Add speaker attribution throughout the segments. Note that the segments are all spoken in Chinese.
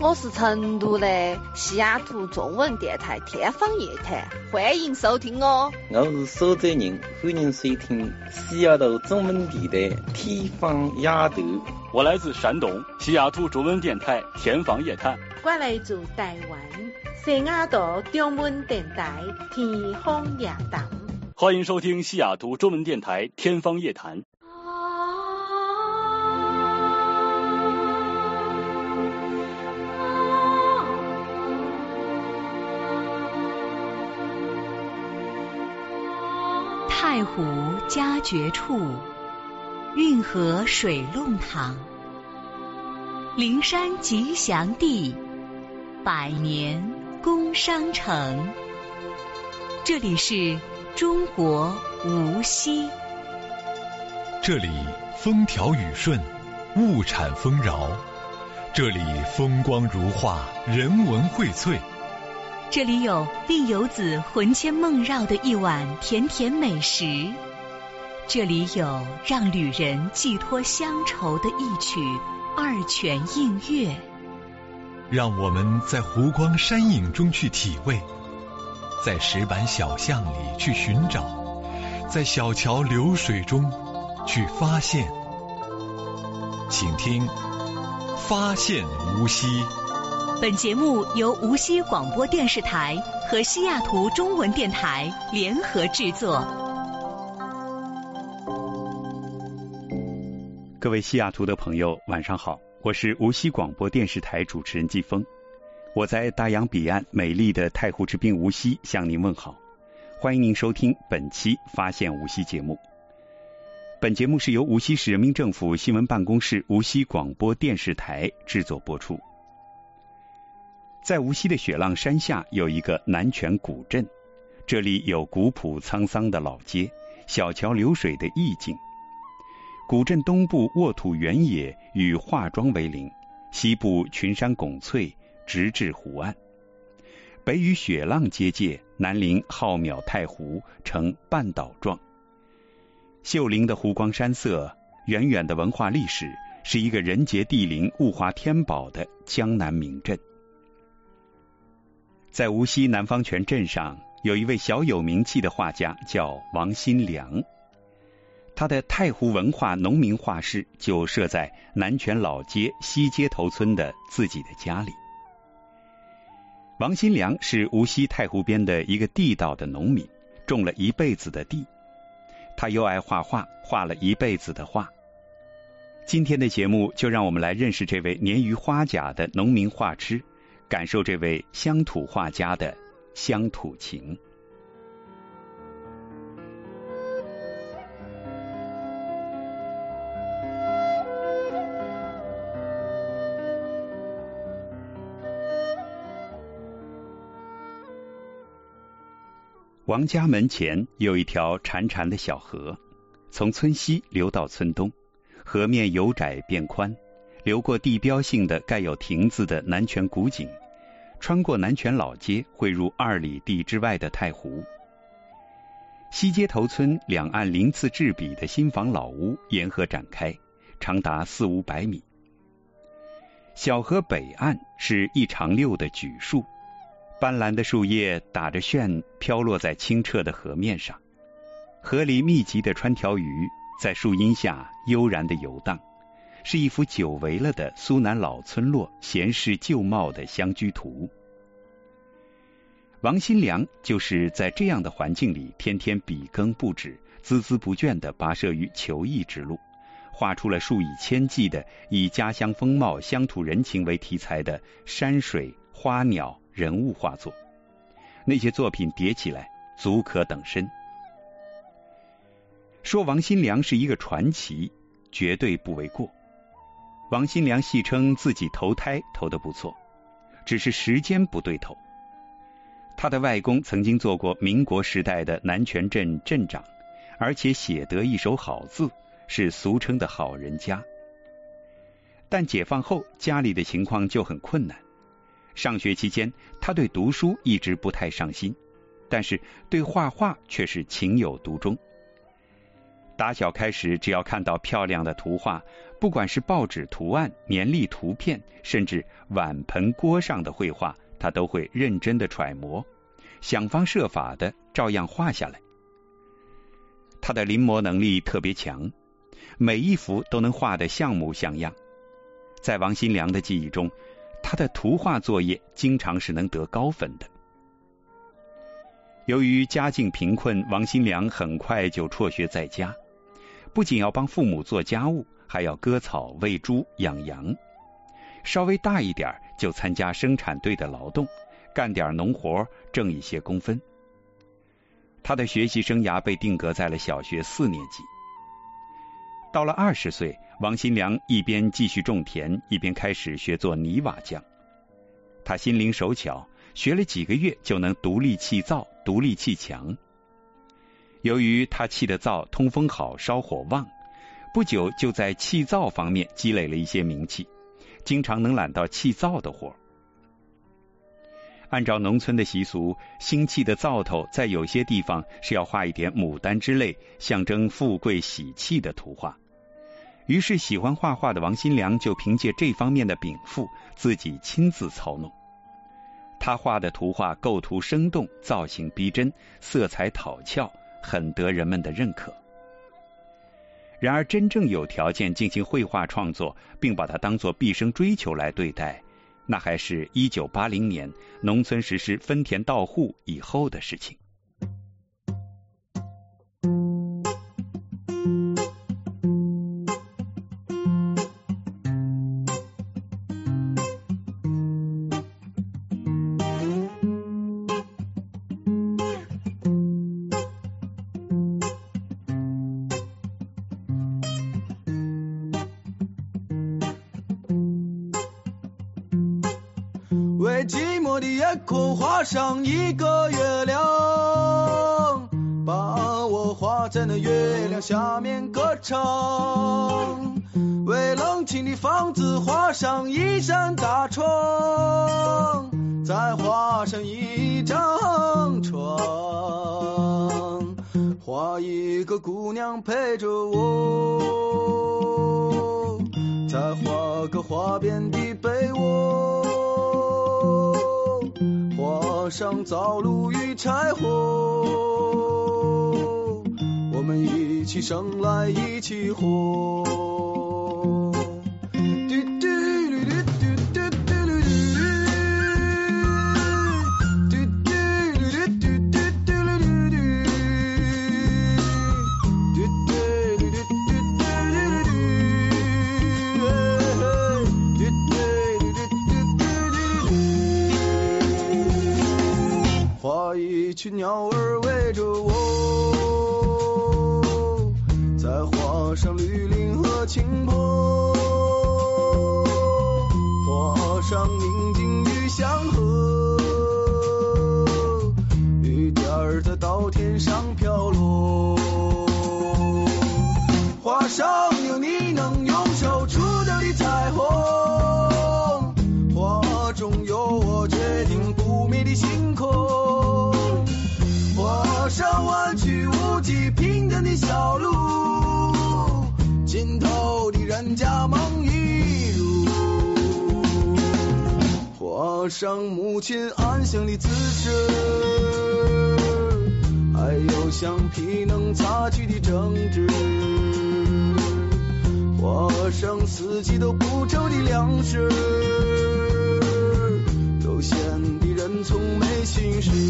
Speaker 1: 我是成都的西雅图中文电台天方夜谭，欢迎收听哦。
Speaker 2: 我是苏州人，欢迎收听西雅图中文电台天方夜谭。
Speaker 3: 我来自山东西雅图中文电台天方夜谭。
Speaker 4: 我来自台湾西雅图中文电台天方夜谭。
Speaker 3: 欢迎收听西雅图中文电台天方夜谭。
Speaker 5: 太湖佳绝处，运河水弄堂，灵山吉祥地，百年工商城。这里是中国无锡。
Speaker 6: 这里风调雨顺，物产丰饶。这里风光如画，人文荟萃。
Speaker 5: 这里有令游子魂牵梦绕的一碗甜甜美食，这里有让旅人寄托乡愁的一曲二泉映月。
Speaker 6: 让我们在湖光山影中去体味，在石板小巷里去寻找，在小桥流水中去发现。请听《发现无锡》。
Speaker 5: 本节目由无锡广播电视台和西雅图中文电台联合制作。
Speaker 7: 各位西雅图的朋友，晚上好，我是无锡广播电视台主持人季风。我在大洋彼岸美丽的太湖之滨无锡向您问好，欢迎您收听本期《发现无锡》节目。本节目是由无锡市人民政府新闻办公室无锡广播电视台制作播出。在无锡的雪浪山下有一个南泉古镇，这里有古朴沧桑的老街，小桥流水的意境。古镇东部沃土原野与化妆为邻，西部群山拱翠直至湖岸，北与雪浪接界，南临浩渺太湖，呈半岛状。秀灵的湖光山色，远远的文化历史，是一个人杰地灵、物华天宝的江南名镇。在无锡南方泉镇上，有一位小有名气的画家，叫王新良。他的太湖文化农民画室就设在南泉老街西街头村的自己的家里。王新良是无锡太湖边的一个地道的农民，种了一辈子的地。他又爱画画，画了一辈子的画。今天的节目就让我们来认识这位年逾花甲的农民画痴，感受这位乡土画家的乡土情。王家门前有一条潺潺的小河，从村西流到村东，河面由窄变宽，流过地标性的盖有亭子的南泉古井，穿过南泉老街，汇入2里地之外的太湖。西街头村两岸鳞次栉比的新房老屋沿河展开，长达400-500米。小河北岸是一长溜的榉树，斑斓的树叶打着旋飘落在清澈的河面上，河里密集的穿条鱼在树荫下悠然地游荡，是一幅久违了的苏南老村落闲适旧貌的乡居图。王新良就是在这样的环境里天天笔耕不止，孜孜不倦地跋涉于求艺之路，画出了数以千计的以家乡风貌、乡土人情为题材的山水、花鸟、人物画作。那些作品叠起来足可等身。说王新良是一个传奇，绝对不为过。王新良戏称自己投胎投得不错，只是时间不对头。他的外公曾经做过民国时代的南泉镇镇长，而且写得一手好字，是俗称的好人家。但解放后家里的情况就很困难，上学期间他对读书一直不太上心，但是对画画却是情有独钟。打小开始，只要看到漂亮的图画， 不管是报纸图案、年历图片，甚至碗盆锅上的绘画，他都会认真的揣摩，想方设法的照样画下来。他的临摹能力特别强，每一幅都能画得像模像样。在王新良的记忆中，他的图画作业经常是能得高分的。由于家境贫困，王新良很快就辍学在家，不仅要帮父母做家务，还要割草、喂猪、养羊。稍微大一点就参加生产队的劳动，干点农活，挣一些工分。他的学习生涯被定格在了小学4年级。到了20岁，王新良一边继续种田，一边开始学做泥瓦匠。他心灵手巧，学了几个月就能独立砌灶、独立砌墙。由于他砌的灶通风好、烧火旺，不久就在砌灶方面积累了一些名气，经常能揽到砌灶的活。按照农村的习俗，新砌的灶头在有些地方是要画一点牡丹之类象征富贵喜气的图画。于是喜欢画画的王新良就凭借这方面的禀赋，自己亲自操弄。他画的图画构图生动，造型逼真，色彩讨巧，很得人们的认可。然而真正有条件进行绘画创作，并把它当作毕生追求来对待，那还是1980年农村实施分田到户以后的事情。
Speaker 8: 为寂寞的夜空画上一个月亮，把我画在那月亮下面歌唱。为冷清的房子画上一扇大窗，再画上一张床，画一个姑娘陪着我，再画个花边的被窝，画上灶炉与柴火，我们一起生来一起活。画一群鸟儿围着我，再画上绿林和青坡，画上宁静与祥和，雨点儿在稻田上飘落，画上有你能用手触到的彩虹，画中有我决定不灭的星空，画上弯曲无际平坦的小路，尽头的人家梦一如，画上母亲安详的姿势，还有橡皮能擦去的争执，画上四季都不愁的粮食，悠闲的人从没心事。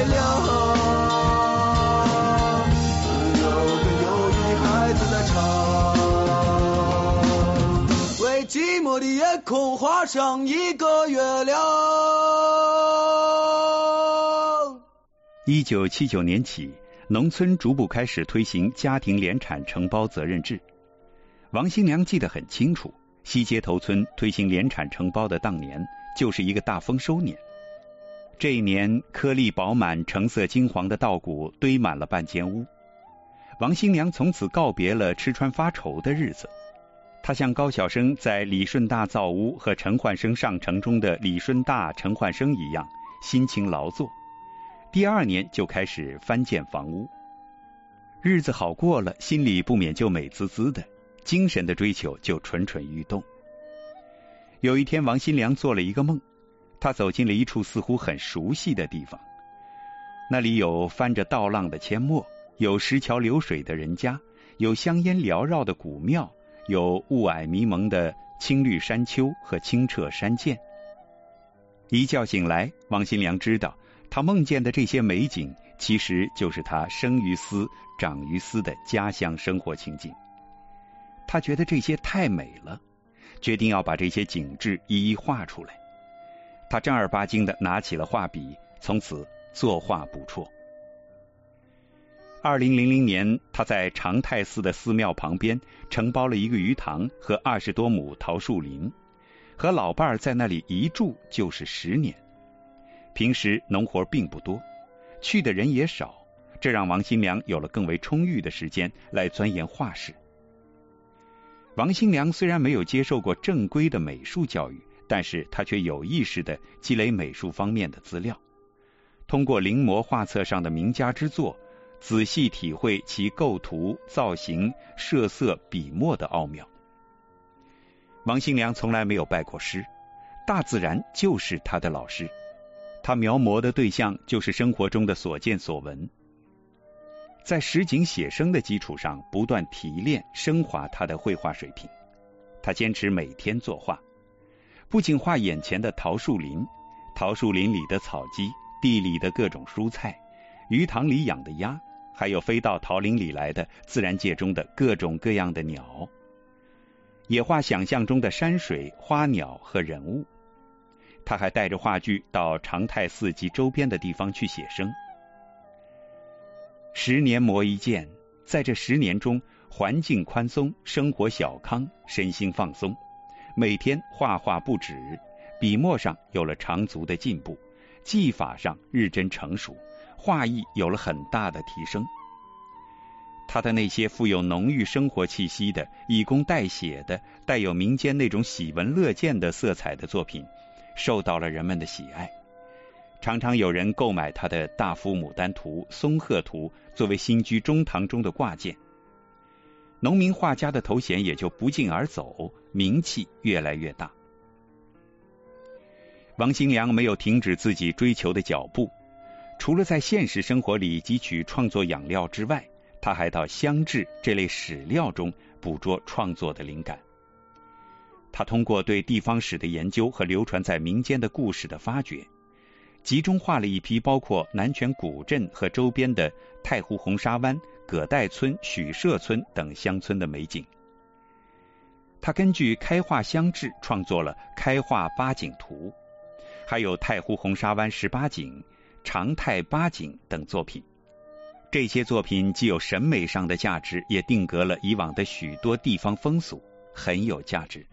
Speaker 8: 流。有个忧郁的孩子在唱，为寂寞的夜空画上一个月亮。
Speaker 7: 1979年起，农村逐步开始推行家庭联产承包责任制。王新良记得很清楚，西街头村推行联产承包的当年，就是一个大丰收年。这一年，颗粒饱满、橙色金黄的稻谷堆满了半间屋。王新良从此告别了吃穿发愁的日子。他像高晓生在李顺大造屋和陈焕生上城中的李顺大、陈焕生一样，辛勤劳作。第2年就开始翻建房屋。日子好过了，心里不免就美滋滋的，精神的追求就蠢蠢欲动。有一天，王新良做了一个梦，他走进了一处似乎很熟悉的地方。那里有翻着稻浪的阡陌，有石桥流水的人家，有香烟缭绕的古庙，有雾霭迷蒙的青绿山丘和清澈山涧。一觉醒来，王新良知道，他梦见的这些美景，其实就是他生于斯、长于斯的家乡生活情景。他觉得这些太美了，决定要把这些景致一一画出来。他正儿八经地拿起了画笔，从此作画不辍。2000年，他在长泰寺的寺庙旁边承包了一个鱼塘和20多亩桃树林，和老伴儿在那里一住就是10年。平时农活并不多，去的人也少，这让王新良有了更为充裕的时间来钻研画室。王新良虽然没有接受过正规的美术教育，但是他却有意识地积累美术方面的资料，通过临摹画册上的名家之作，仔细体会其构图、造型、设色、笔墨的奥妙。王新良从来没有拜过师，大自然就是他的老师，他描摹的对象就是生活中的所见所闻。在实景写生的基础上，不断提炼升华他的绘画水平。他坚持每天作画，不仅画眼前的桃树林，桃树林里的草鸡，地里的各种蔬菜，鱼塘里养的鸭，还有飞到桃林里来的自然界中的各种各样的鸟，也画想象中的山水、花鸟和人物。他还带着画具到长泰寺及周边的地方去写生。10年磨一剑，在这10年中，环境宽松，生活小康，身心放松，每天画画不止，笔墨上有了长足的进步，技法上日臻成熟，画艺有了很大的提升。他的那些富有浓郁生活气息的、以工代写的、带有民间那种喜闻乐见的色彩的作品，受到了人们的喜爱。常常有人购买他的大幅牡丹图、松鹤图作为新居中堂中的挂件。农民画家的头衔也就不胫而走，名气越来越大。王新良没有停止自己追求的脚步，除了在现实生活里汲取创作养料之外，他还到乡志这类史料中捕捉创作的灵感。他通过对地方史的研究和流传在民间的故事的发掘，集中画了一批包括南泉古镇和周边的太湖红沙湾、葛代村、许社村等乡村的美景。他根据开化乡志创作了开化八景图，还有太湖红沙湾18景、长泰8景等作品。这些作品既有审美上的价值，也定格了以往的许多地方风俗，很有价值。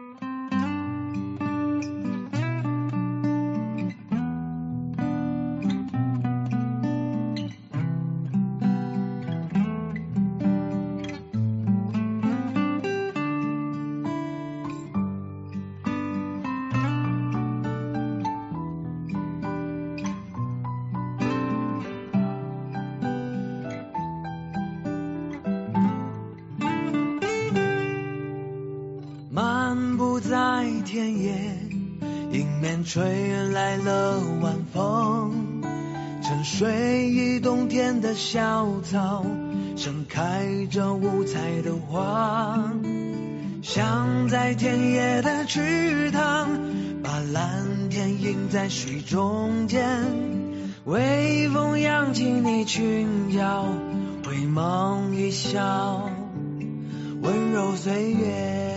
Speaker 8: 漫步在田野，迎面吹来了晚风，沉睡于冬天的小草，盛开着五彩的花，像在田野的池塘，把蓝天映在水中间， 微风扬起你裙角，回眸一笑，温柔岁月。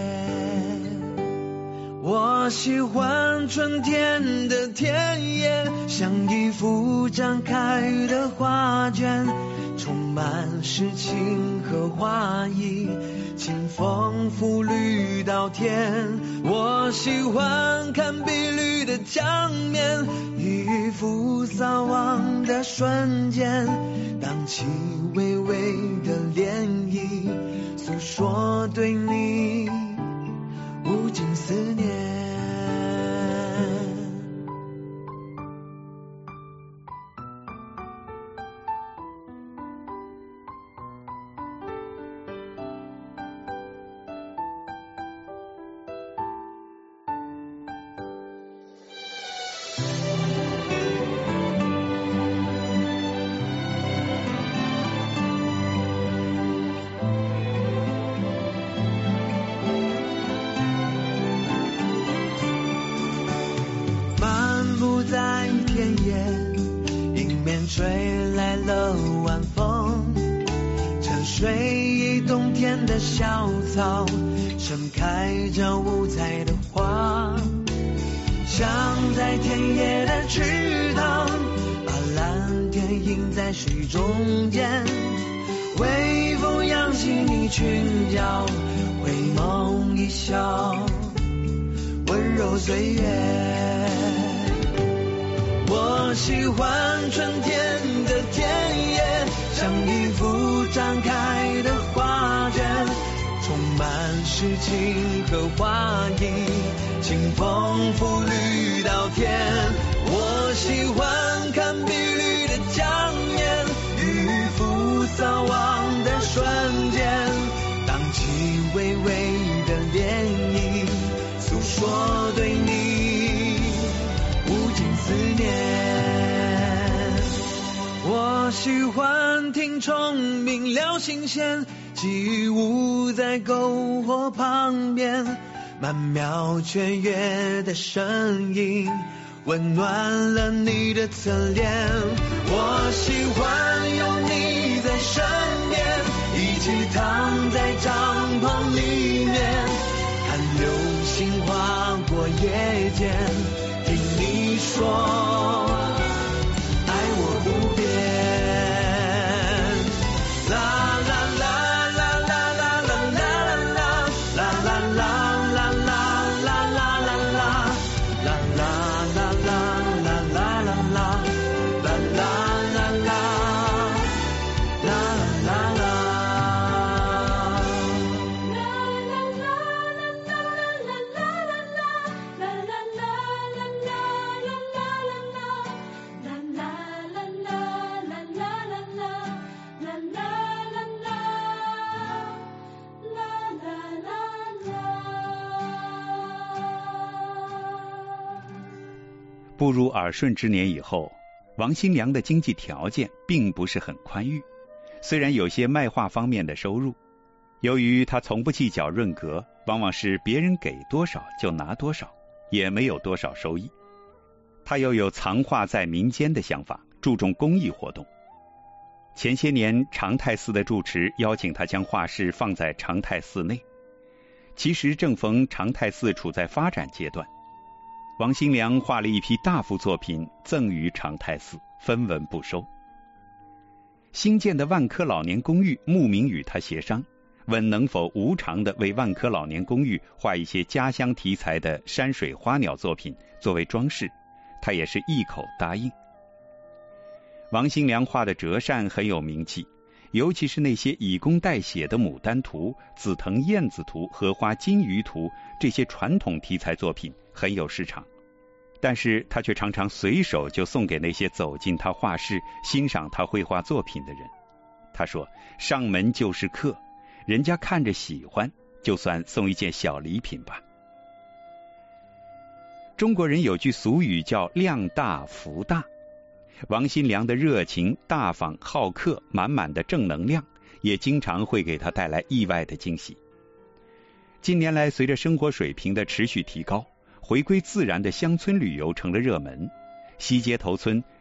Speaker 8: 我喜欢春天的田野，像一幅展开的画卷，充满诗情和画意，清风拂绿稻田。我喜欢看碧绿的江面，一幅扫望的瞬间，荡起微微的涟漪，诉说对你无尽思念。在田野，迎面吹来了晚风，沉睡于冬天的小草，盛开着五彩的花，像在田野的池塘，把蓝天映在水中间。微风扬起你裙角，回眸一笑，温柔岁月。我喜欢春天的田野，像一幅展开的画卷，充满诗情和画意，清风拂绿稻田。我喜欢看碧绿的江面，渔夫扫望的瞬间，荡起微微的涟漪，诉说对你无尽思念。我喜欢听虫鸣聊心弦，起舞在篝火旁边，曼妙雀跃的声音温暖了你的侧脸。我喜欢有你在身边，一起躺在帐篷里面，看流星划过夜间，听你说爱我不变。啦啦啦啦啦啦啦啦啦啦啦啦啦啦啦啦啦啦
Speaker 7: 步入耳顺之年以后，王新良的经济条件并不是很宽裕，虽然有些卖画方面的收入，由于他从不计较润格，往往是别人给多少就拿多少，也没有多少收益。他又有藏画在民间的想法，注重公益活动。前些年长泰寺的住持邀请他将画室放在长泰寺内，其实正逢长泰寺处在发展阶段，王新良画了一批大幅作品赠予长泰寺，分文不收。新建的万科老年公寓慕名与他协商，问能否无偿地为万科老年公寓画一些家乡题材的山水花鸟作品作为装饰，他也是一口答应。王新良画的折扇很有名气，尤其是那些以工代写的牡丹图、紫藤燕子图、荷花金鱼图，这些传统题材作品很有市场，但是他却常常随手就送给那些走进他画室欣赏他绘画作品的人。他说，上门就是客，人家看着喜欢，就算送一件小礼品吧。中国人有句俗语叫量大福大，王新良的热情、大方、好客，满满的正能量，也经常会给他带来意外的惊喜。近年来，随着生活水平的持续提高，回归自然的乡村旅游成了热门。西街头村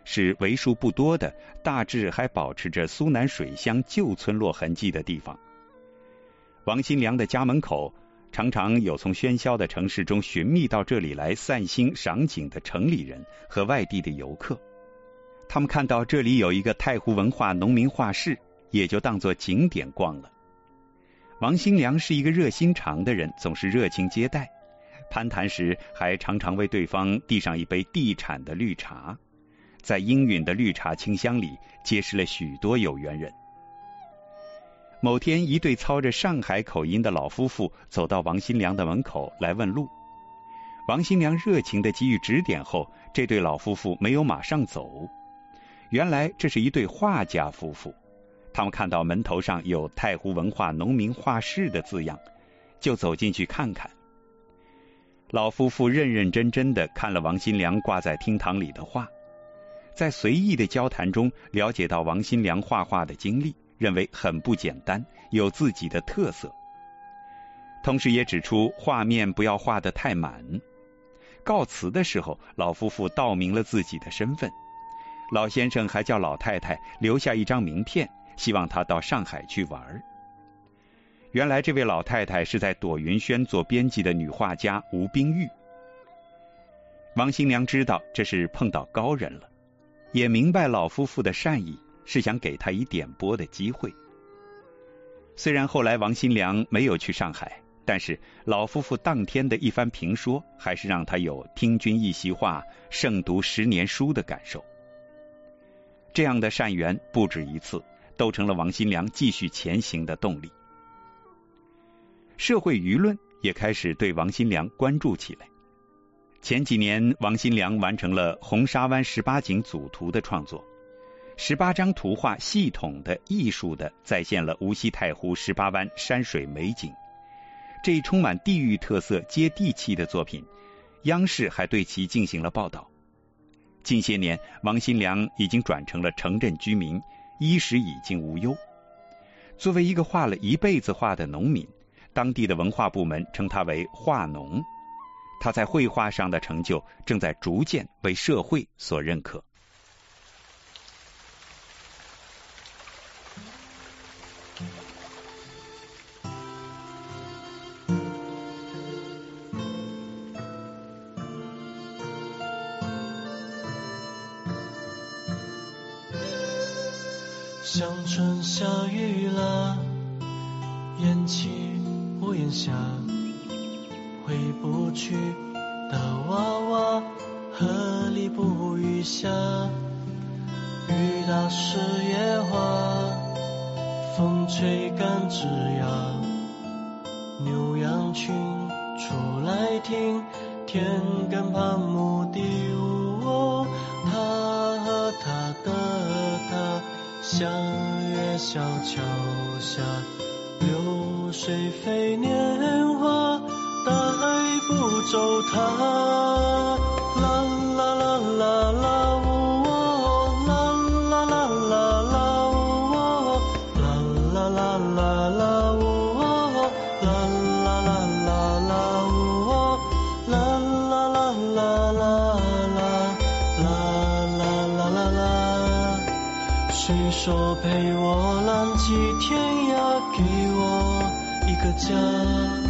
Speaker 7: 是为数不多的大致还保持着苏南水乡旧村落痕迹的地方。王新良的家门口常常有从喧嚣的城市中寻觅到这里来散心赏景的城里人和外地的游客，他们看到这里有一个太湖文化农民画室，也就当作景点逛了。王新良是一个热心肠的人，总是热情接待，攀谈时还常常为对方递上一杯地产的绿茶，在氤氲的绿茶清香里结识了许多有缘人。某天，一对操着上海口音的老夫妇走到王新良的门口来问路。王新良热情地给予指点后，这对老夫妇没有马上走。原来这是一对画家夫妇，他们看到门头上有太湖文化农民画室的字样，就走进去看看。老夫妇认认真真地看了王新良挂在厅堂里的画，在随意的交谈中了解到王新良画画的经历，认为很不简单，有自己的特色。同时也指出画面不要画得太满。告辞的时候，老夫妇道明了自己的身份，老先生还叫老太太留下一张名片，希望他到上海去玩。原来这位老太太是在朵云轩做编辑的女画家吴冰玉。王新良知道这是碰到高人了，也明白老夫妇的善意，是想给他以点拨的机会。虽然后来王新良没有去上海，但是老夫妇当天的一番评说，还是让他有听君一席话，胜读10年书的感受。这样的善缘不止一次，都成了王新良继续前行的动力。社会舆论也开始对王新良关注起来。前几年，王新良完成了红沙湾18景组图的创作，18张图画系统的艺术的再现了无锡太湖18湾山水美景。这一充满地域特色接地气的作品，央视还对其进行了报道。近些年，王新良已经转成了城镇居民，衣食已经无忧。作为一个画了一辈子画的农民，当地的文化部门称他为画农。他在绘画上的成就正在逐渐为社会所认可。
Speaker 9: 乡村下雨了，雁起屋檐下，回不去的娃娃，河里捕鱼虾，雨打湿野花，风吹干枝桠，牛羊群出来听，田埂旁牧笛呜，他和他的他，相约小桥下，流水飞年华，带不走它。啦啦啦啦啦呜哦，啦啦啦啦啦呜哦，啦啦啦啦啦呜哦，啦啦啦啦啦呜哦，啦啦啦啦啦啦啦啦啦。谁说陪我浪迹天涯，给我一个家？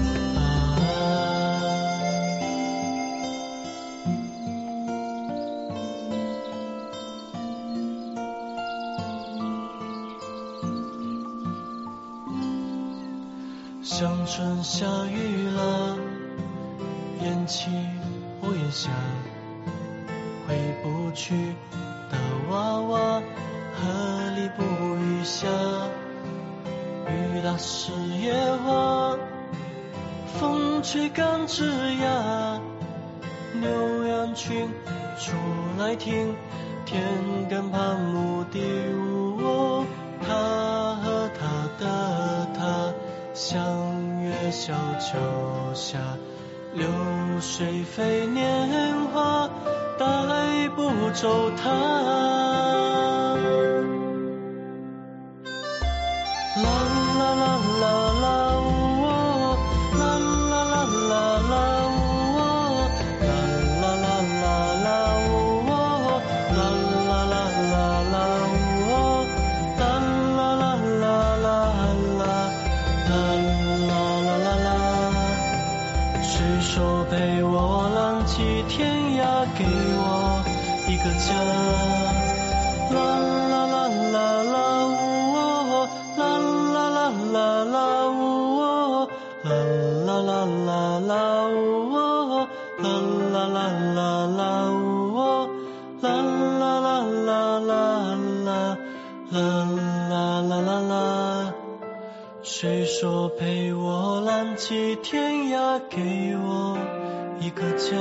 Speaker 9: 乡村下雨了，雁起屋檐下，回不去的娃娃，河里捕鱼虾，雨打湿野花，风吹干枝桠，牛羊群出来听，田埂旁牧笛呜哦，他和他的他，相约小桥下，流水飞年华，带不走它。啦啦啦啦啦呜哦，啦啦啦啦啦呜哦，啦啦啦啦啦呜哦，啦啦啦家。啦啦啦啦啦呜哦，啦啦啦啦啦呜哦，啦啦啦啦啦呜哦，啦啦啦啦啦呜哦，啦啦啦啦啦啦啦啦啦啦。谁说陪我浪迹天涯，给我一个家？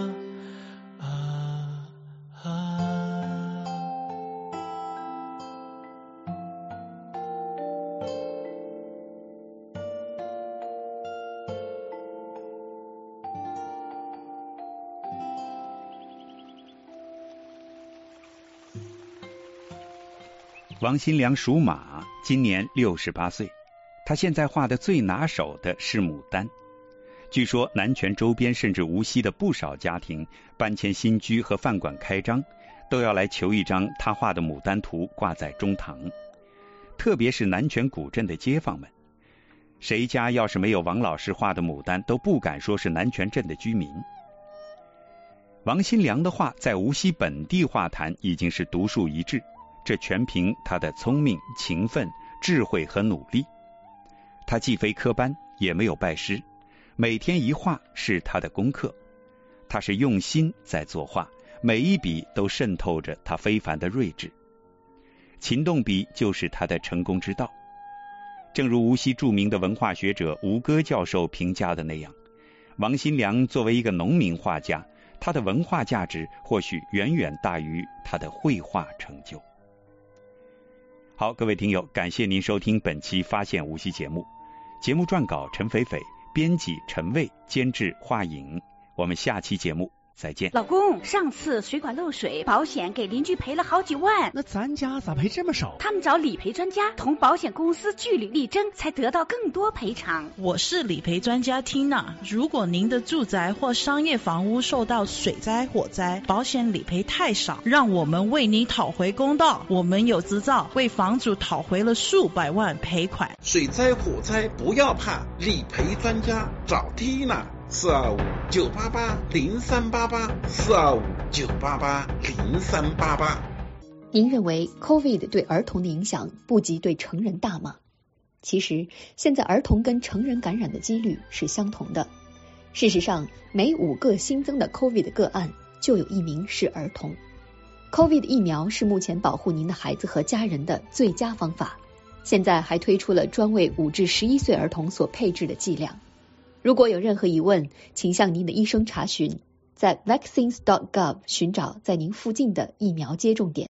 Speaker 7: 王新良属马，今年68岁。他现在画的最拿手的是牡丹。据说南泉周边甚至无锡的不少家庭搬迁新居和饭馆开张，都要来求一张他画的牡丹图挂在中堂。特别是南泉古镇的街坊们，谁家要是没有王老师画的牡丹，都不敢说是南泉镇的居民。王新良的画在无锡本地画坛已经是独树一帜，这全凭他的聪明、勤奋、智慧和努力。他既非科班，也没有拜师，每天一画是他的功课。他是用心在作画，每一笔都渗透着他非凡的睿智。勤动笔就是他的成功之道。正如无锡著名的文化学者吴戈教授评价的那样，王新良作为一个农民画家，他的文化价值或许远远大于他的绘画成就。好，各位听友，感谢您收听本期发现无锡节目。节目撰稿陈斐斐，编辑陈卫，监制华颖。我们下期节目再见。
Speaker 5: 老公，上次水管漏水，保险给邻居赔了好几万，
Speaker 10: 那咱家咋赔这么少？
Speaker 5: 他们找理赔专家同保险公司据理力争，才得到更多赔偿。
Speaker 11: 我是理赔专家 Tina， 如果您的住宅或商业房屋受到水灾、火灾，保险理赔太少，让我们为你讨回公道。我们有执照，为房主讨回了数百万赔款。
Speaker 12: 水灾、火灾不要怕，理赔专家找 Tina，425-9888，425-988-0388。
Speaker 13: 您认为 COVID 对儿童的影响不及对成人大吗？其实，现在儿童跟成人感染的几率是相同的。事实上，每5个新增的 COVID 个案就有1名是儿童。COVID 疫苗是目前保护您的孩子和家人的最佳方法。现在还推出了专为5至11岁儿童所配置的剂量。如果有任何疑问，请向您的医生查询，在 vaccines.gov 寻找在您附近的疫苗接种点。